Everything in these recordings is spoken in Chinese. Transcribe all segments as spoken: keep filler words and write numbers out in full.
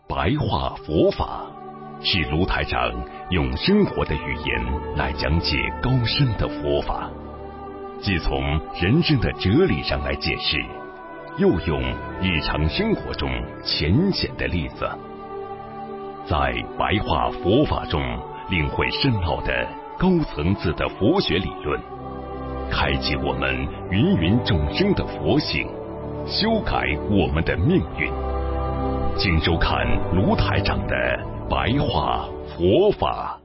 白话佛法是卢台长用生活的语言来讲解高深的佛法，既从人生的哲理上来解释，又用日常生活中浅显的例子，在白话佛法中领会深奥的高层次的佛学理论，开启我们芸芸众生的佛性，修改我们的命运。请收看卢台长的白话佛法。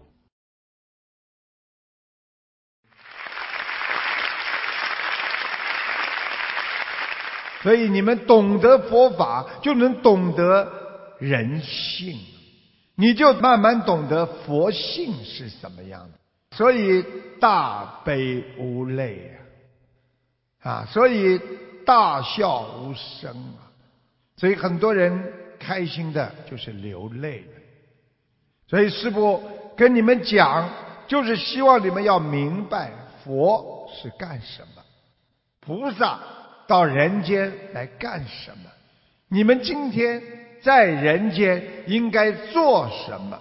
所以你们懂得佛法，就能懂得人性，你就慢慢懂得佛性是什么样的。所以大悲无泪啊，啊，所以大笑无声啊，所以很多人开心的就是流泪的。所以师父跟你们讲，就是希望你们要明白佛是干什么，菩萨到人间来干什么，你们今天在人间应该做什么。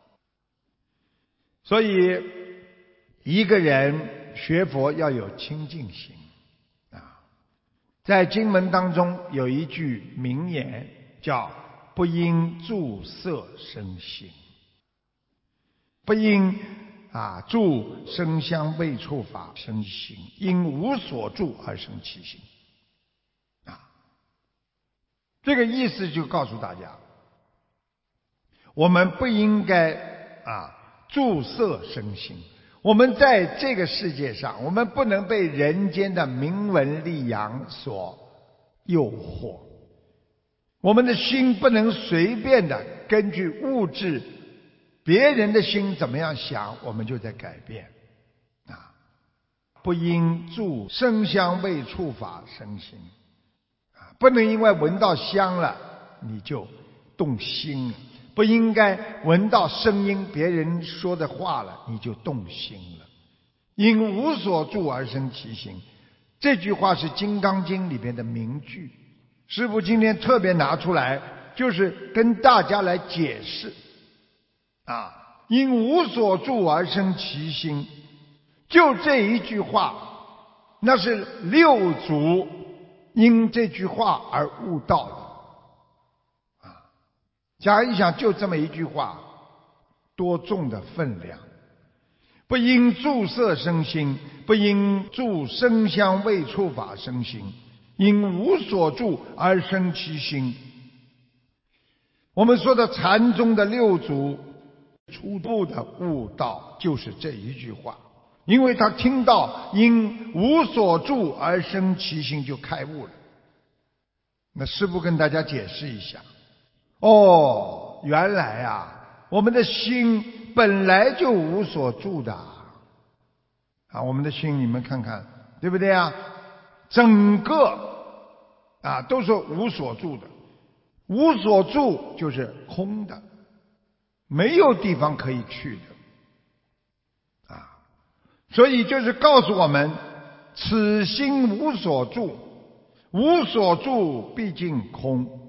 所以一个人学佛要有清净心啊。在经文当中有一句名言叫不因住色生心，不因啊住声香味触法生心，因无所住而生其心啊。这个意思就告诉大家，我们不应该啊住色生心。我们在这个世界上，我们不能被人间的名闻利养所诱惑，我们的心不能随便的根据物质别人的心怎么样想，我们就在改变啊！不因住声香味触法生心啊，不能因为闻到香了你就动心了，不应该闻到声音别人说的话了你就动心了。因无所住而生其心，这句话是《金刚经》里边的名句，师父今天特别拿出来，就是跟大家来解释啊。因无所住而生其心，就这一句话，那是六祖因这句话而悟道的啊。想一想，就这么一句话，多重的分量！不因住色生心，不因住声香味触法生心，因无所住而生其心。我们说的禅宗的六祖初步的悟道就是这一句话，因为他听到因无所住而生其心就开悟了。那师父跟大家解释一下，哦，原来啊我们的心本来就无所住的啊，我们的心你们看看对不对啊？整个啊都是无所住的，无所住就是空的，没有地方可以去的啊。所以就是告诉我们，此心无所住，无所住毕竟空。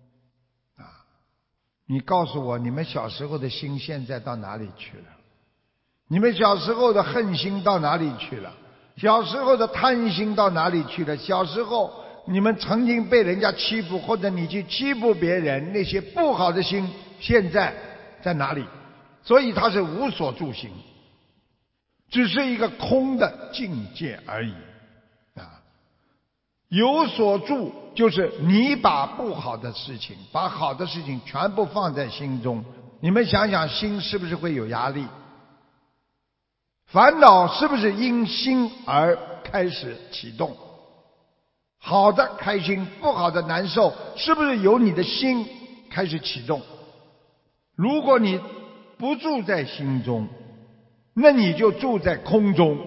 你告诉我，你们小时候的心现在到哪里去了？你们小时候的恨心到哪里去了？小时候的贪心到哪里去了？小时候你们曾经被人家欺负，或者你去欺负别人，那些不好的心现在在哪里？所以它是无所住心，只是一个空的境界而已啊。有所住就是你把不好的事情，把好的事情全部放在心中，你们想想心是不是会有压力？烦恼是不是因心而开始启动？好的开心，不好的难受，是不是由你的心开始启动？如果你不住在心中，那你就住在空中。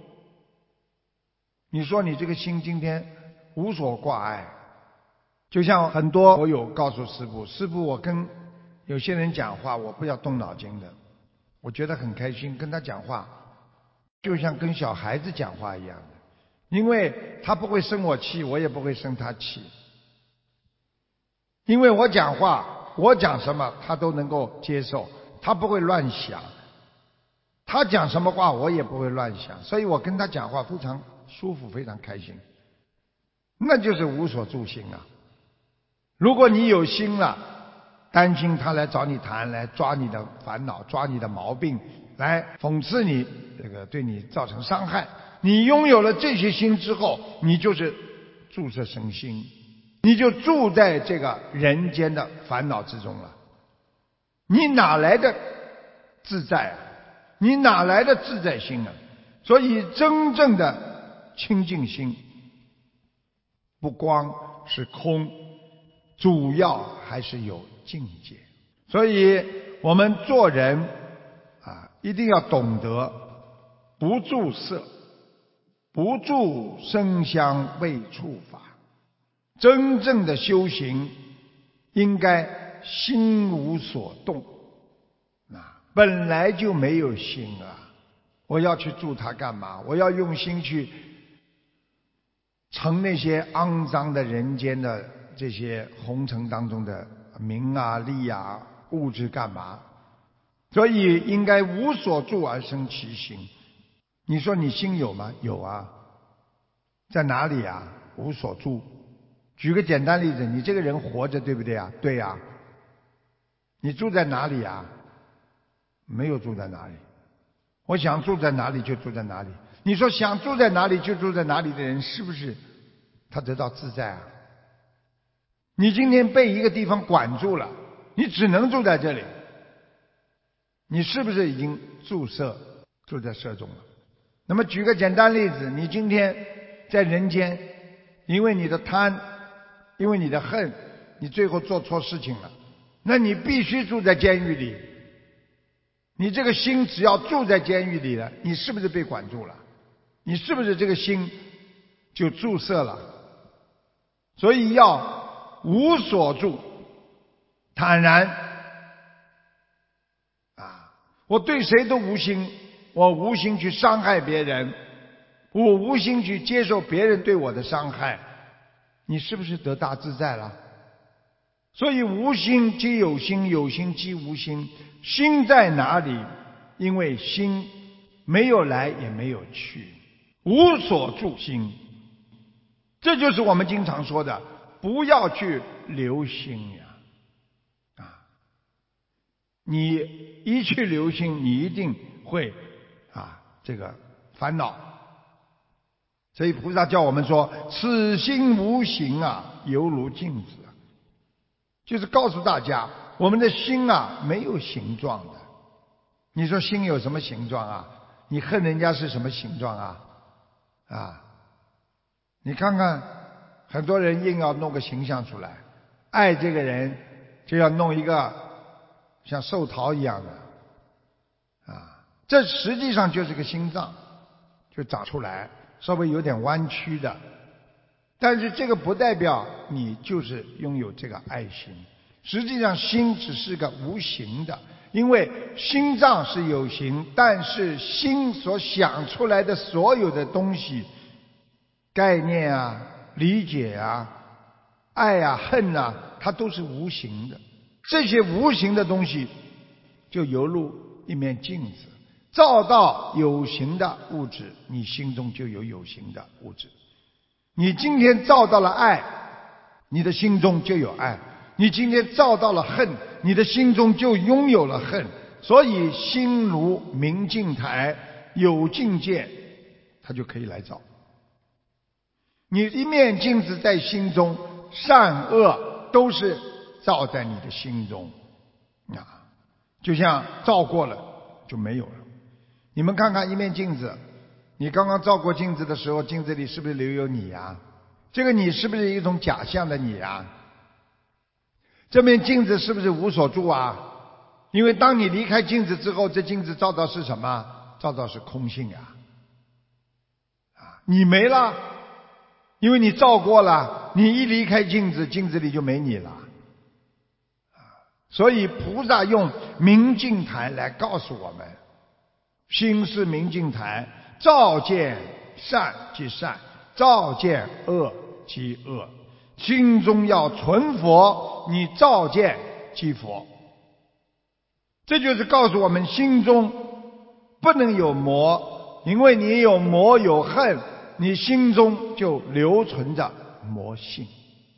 你说你这个心今天无所挂碍，就像很多佛友告诉师父，师父我跟有些人讲话我不要动脑筋的，我觉得很开心，跟他讲话就像跟小孩子讲话一样的，因为他不会生我气，我也不会生他气，因为我讲话我讲什么他都能够接受，他不会乱想，他讲什么话我也不会乱想，所以我跟他讲话非常舒服，非常开心，那就是无所住心啊。如果你有心了，担心他来找你谈，来抓你的烦恼，抓你的毛病，来讽刺你，这个对你造成伤害，你拥有了这些心之后，你就是注射身心，你就住在这个人间的烦恼之中了。你哪来的自在啊？你哪来的自在心啊？所以真正的清净心不光是空，主要还是有境界。所以我们做人啊，一定要懂得不住色，不住声香味触法。真正的修行应该心无所动啊，本来就没有心啊，我要去住它干嘛？我要用心去成那些肮脏的人间的这些红尘当中的名啊利啊物质干嘛？所以应该无所住而生其心。你说你心有吗？有啊。在哪里啊？无所住。举个简单例子，你这个人活着对不对啊？对啊。你住在哪里啊？没有住在哪里。我想住在哪里就住在哪里。你说想住在哪里就住在哪里的人，是不是他得到自在啊？你今天被一个地方管住了，你只能住在这里，你是不是已经住色，住在色中了？那么举个简单例子，你今天在人间，因为你的贪，因为你的恨，你最后做错事情了，那你必须住在监狱里。你这个心只要住在监狱里了，你是不是被管住了？你是不是这个心就注色了？所以要无所住，坦然啊！我对谁都无心，我无心去伤害别人，我无心去接受别人对我的伤害，你是不是得大自在了？所以无心即有心，有心即无心。心在哪里？因为心没有来也没有去，无所住心。这就是我们经常说的，不要去留心呀！啊，你一去留心，你一定会啊这个烦恼。所以菩萨叫我们说，此心无形啊，犹如镜子。就是告诉大家，我们的心啊没有形状的。你说心有什么形状啊？你恨人家是什么形状啊？啊，你看看，很多人硬要弄个形象出来，爱这个人就要弄一个像寿桃一样的啊，这实际上就是个心脏，就长出来，稍微有点弯曲的。但是这个不代表你就是拥有这个爱心，实际上心只是个无形的，因为心脏是有形，但是心所想出来的所有的东西，概念啊、理解啊、爱啊、恨啊，它都是无形的。这些无形的东西就犹如一面镜子，照到有形的物质，你心中就有有形的物质。你今天照到了爱，你的心中就有爱；你今天照到了恨，你的心中就拥有了恨。所以心如明镜台，有境界它就可以来照。你一面镜子在心中，善恶都是照在你的心中啊，就像照过了就没有了。你们看看一面镜子，你刚刚照过镜子的时候，镜子里是不是留有你呀？这个你是不是一种假象的你呀？这面镜子是不是无所住啊？因为当你离开镜子之后，这镜子照到是什么？照到是空性呀！啊，你没了，因为你照过了，你一离开镜子，镜子里就没你了。啊，所以菩萨用明镜台来告诉我们，心是明镜台，照见善即善，照见恶即恶。心中要存佛，你照见即佛。这就是告诉我们心中不能有魔，因为你有魔有恨，你心中就留存着魔性。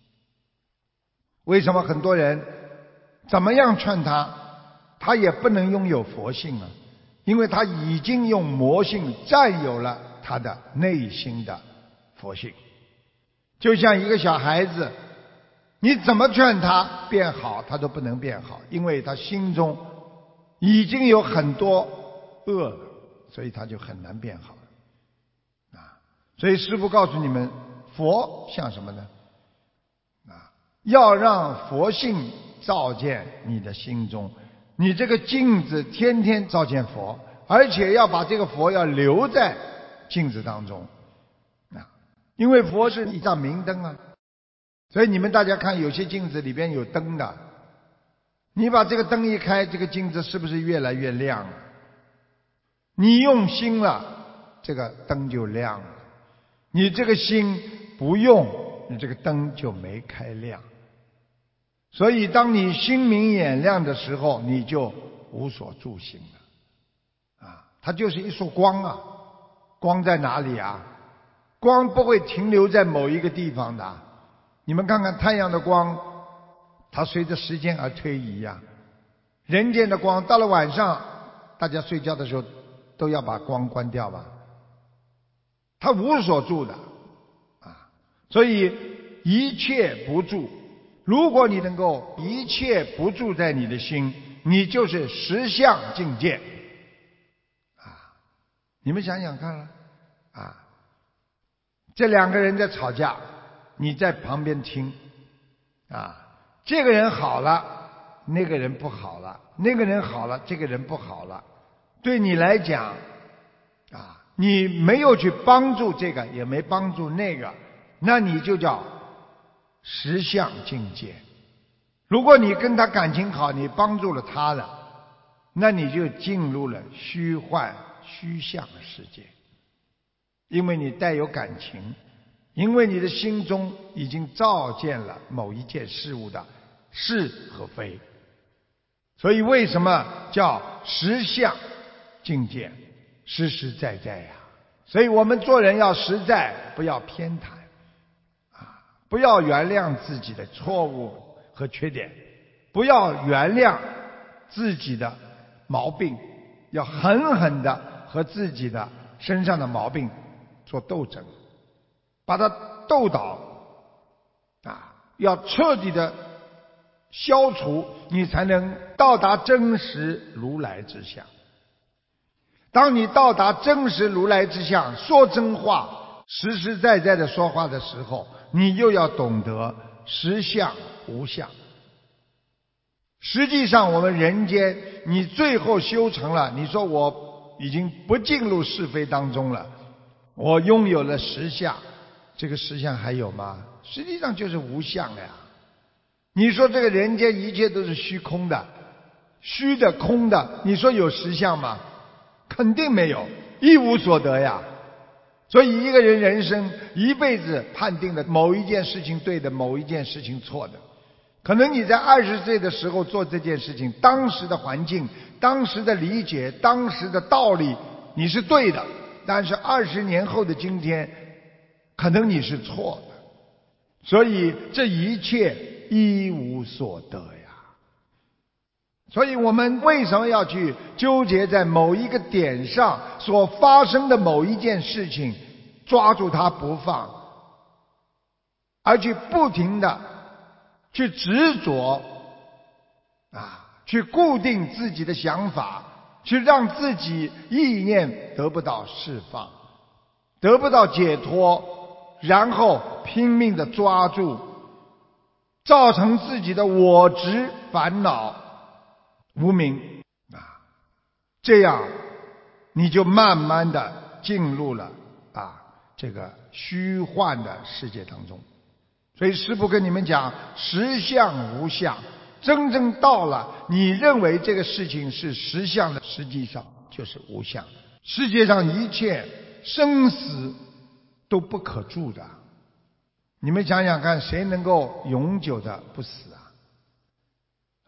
为什么很多人怎么样劝他，他也不能拥有佛性啊？因为他已经用魔性占有了他的内心的佛性。就像一个小孩子，你怎么劝他变好，他都不能变好，因为他心中已经有很多恶了，所以他就很难变好啊。所以师父告诉你们，佛像什么呢？啊，要让佛性照见你的心中，你这个镜子天天照见佛，而且要把这个佛要留在镜子当中啊，因为佛是一盏明灯啊。所以你们大家看，有些镜子里边有灯的，你把这个灯一开，这个镜子是不是越来越亮了？你用心了，这个灯就亮了。你这个心不用，你这个灯就没开亮。所以当你心明眼亮的时候，你就无所住行了啊，它就是一束光啊。光在哪里啊？光不会停留在某一个地方的。你们看看太阳的光，它随着时间而推移呀。人间的光到了晚上，大家睡觉的时候都要把光关掉吧，它无所住的啊。所以一切不住，如果你能够一切不住在你的心，你就是实相境界啊。你们想想看了啊，这两个人在吵架，你在旁边听啊，这个人好了，那个人不好了，那个人好了，这个人不好了。对你来讲啊，你没有去帮助这个，也没帮助那个，那你就叫实相境界。如果你跟他感情好，你帮助了他了，那你就进入了虚幻虚相世界。因为你带有感情，因为你的心中已经照见了某一件事物的是和非，所以为什么叫实相境界？实实在在呀。所以我们做人要实在，不要偏袒啊，不要原谅自己的错误和缺点，不要原谅自己的毛病，要狠狠的和自己的身上的毛病做斗争，把它斗倒啊，要彻底的消除，你才能到达真实如来之相。当你到达真实如来之相，说真话，实实在在的说话的时候，你又要懂得实相无相。实际上我们人间，你最后修成了，你说我已经不进入是非当中了，我拥有了实相，这个实相还有吗？实际上就是无相呀。你说这个人间一切都是虚空的，虚的空的，你说有实相吗？肯定没有，一无所得呀。所以一个人人生一辈子判定了某一件事情对的，某一件事情错的。可能你在二十岁的时候做这件事情，当时的环境，当时的理解，当时的道理，你是对的，但是二十年后的今天，可能你是错的。所以这一切一无所得呀。所以我们为什么要去纠结在某一个点上所发生的某一件事情，抓住它不放，而去不停的去执着啊，去固定自己的想法，去让自己意念得不到释放，得不到解脱，然后拼命的抓住，造成自己的我执烦恼无明啊，这样你就慢慢的进入了啊这个虚幻的世界当中。所以师父跟你们讲，实相无相，真正到了你认为这个事情是实相的，实际上就是无相。世界上一切生死都不可住的，你们想想看，谁能够永久的不死啊？啊，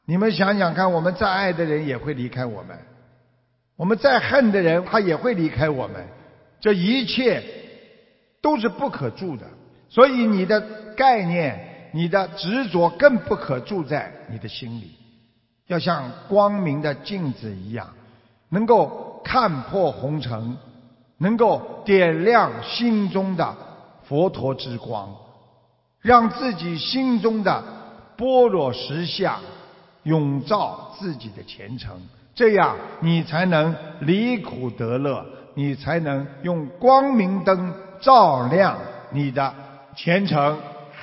你们想想看，我们再爱的人也会离开我们，我们再恨的人他也会离开我们，这一切都是不可住的。所以你的概念，你的执着更不可住在你的心里，要像光明的镜子一样，能够看破红尘，能够点亮心中的佛陀之光，让自己心中的般若实相永照自己的前程，这样你才能离苦得乐，你才能用光明灯照亮你的前程。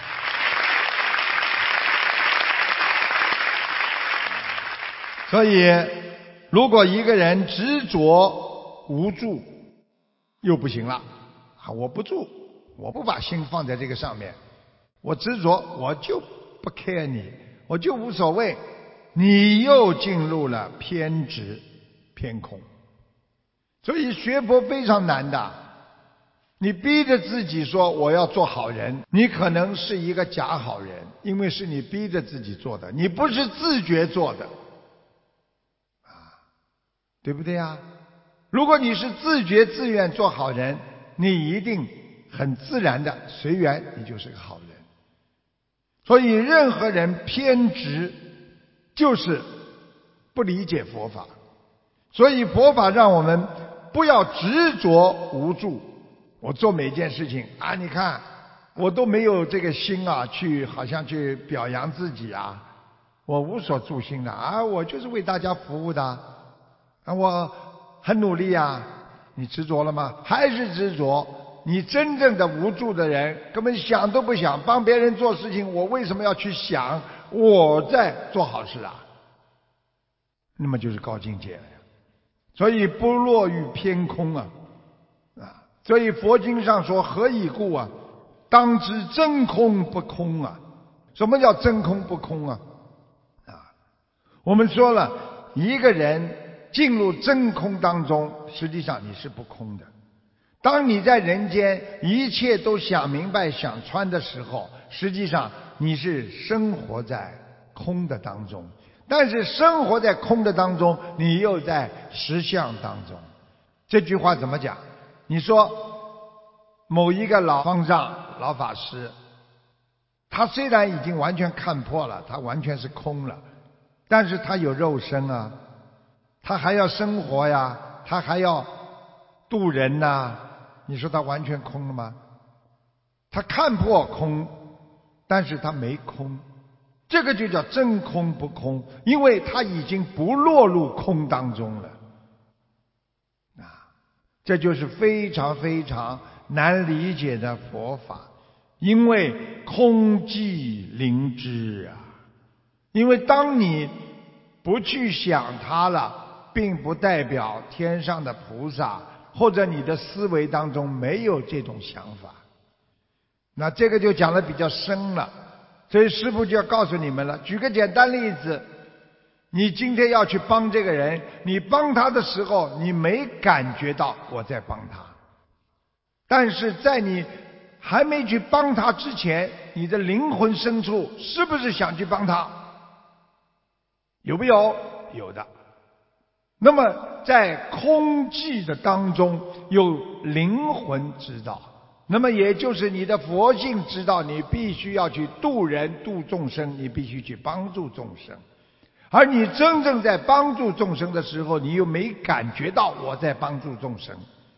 所以如果一个人执着无助又不行了啊！我不住，我不把心放在这个上面，我执着，我就不 care 你，我就无所谓，你又进入了偏执偏空。所以学佛非常难的，你逼着自己说我要做好人，你可能是一个假好人，因为是你逼着自己做的，你不是自觉做的啊，对不对啊？如果你是自觉自愿做好人，你一定很自然的随缘，你就是个好人。所以任何人偏执就是不理解佛法，所以佛法让我们不要执着无助。我做每件事情啊，你看我都没有这个心啊，去好像去表扬自己啊，我无所住心的啊，我就是为大家服务的啊，我很努力啊。你执着了吗？还是执着？你真正的无助的人根本想都不想帮别人做事情，我为什么要去想我在做好事啊？那么就是高境界了呀。所以不落于偏空啊啊！所以佛经上说何以故啊？当知真空不空啊！什么叫真空不空啊？啊，我们说了，一个人进入真空当中，实际上你是不空的。当你在人间一切都想明白想穿的时候，实际上你是生活在空的当中。但是生活在空的当中，你又在实相当中。这句话怎么讲？你说某一个老方丈、老法师，他虽然已经完全看破了，他完全是空了，但是他有肉身啊，他还要生活呀，他还要度人呐、啊。你说他完全空了吗？他看破空，但是他没空，这个就叫真空不空，因为他已经不落入空当中了啊！这就是非常非常难理解的佛法，因为空寂灵知啊！因为当你不去想它了，并不代表天上的菩萨或者你的思维当中没有这种想法，那这个就讲得比较深了。所以师父就要告诉你们了，举个简单例子，你今天要去帮这个人，你帮他的时候你没感觉到我在帮他，但是在你还没去帮他之前，你的灵魂深处是不是想去帮他？有没有？有的。那么在空寂的当中有灵魂知道，那么也就是你的佛性知道你必须要去度人度众生，你必须去帮助众生。而你真正在帮助众生的时候，你又没感觉到我在帮助众生。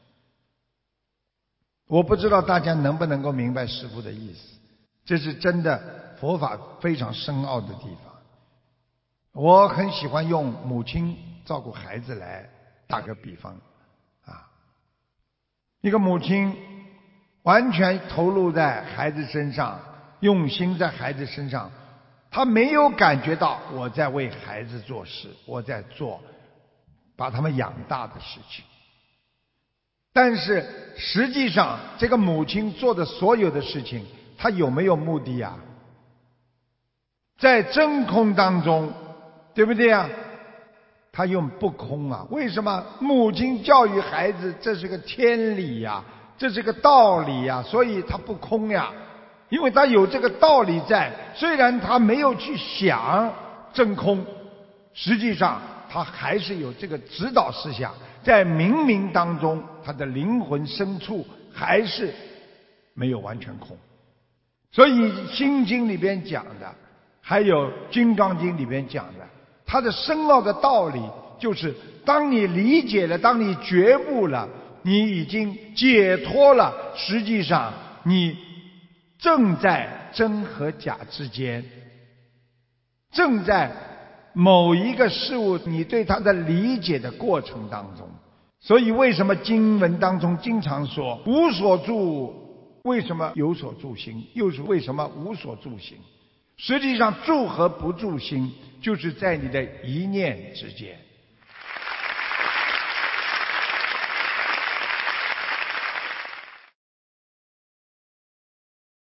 我不知道大家能不能够明白师父的意思，这是真的佛法非常深奥的地方。我很喜欢用母亲照顾孩子来打个比方啊，一个母亲完全投入在孩子身上，用心在孩子身上，她没有感觉到我在为孩子做事，我在做把他们养大的事情。但是实际上这个母亲做的所有的事情，她有没有目的啊？在真空当中，对不对啊？他用不空啊？为什么？母亲教育孩子，这是个天理呀，这是个道理呀，所以他不空呀。因为他有这个道理在，虽然他没有去想真空，实际上他还是有这个指导思想，在冥冥当中，他的灵魂深处还是没有完全空。所以《心经》里边讲的，还有《金刚经》里边讲的，它的深奥的道理就是：当你理解了，当你觉悟了，你已经解脱了，实际上你正在真和假之间，正在某一个事物你对它的理解的过程当中。所以为什么经文当中经常说无所住，为什么有所住心，又是为什么无所住心？实际上住和不住心就是在你的一念之间。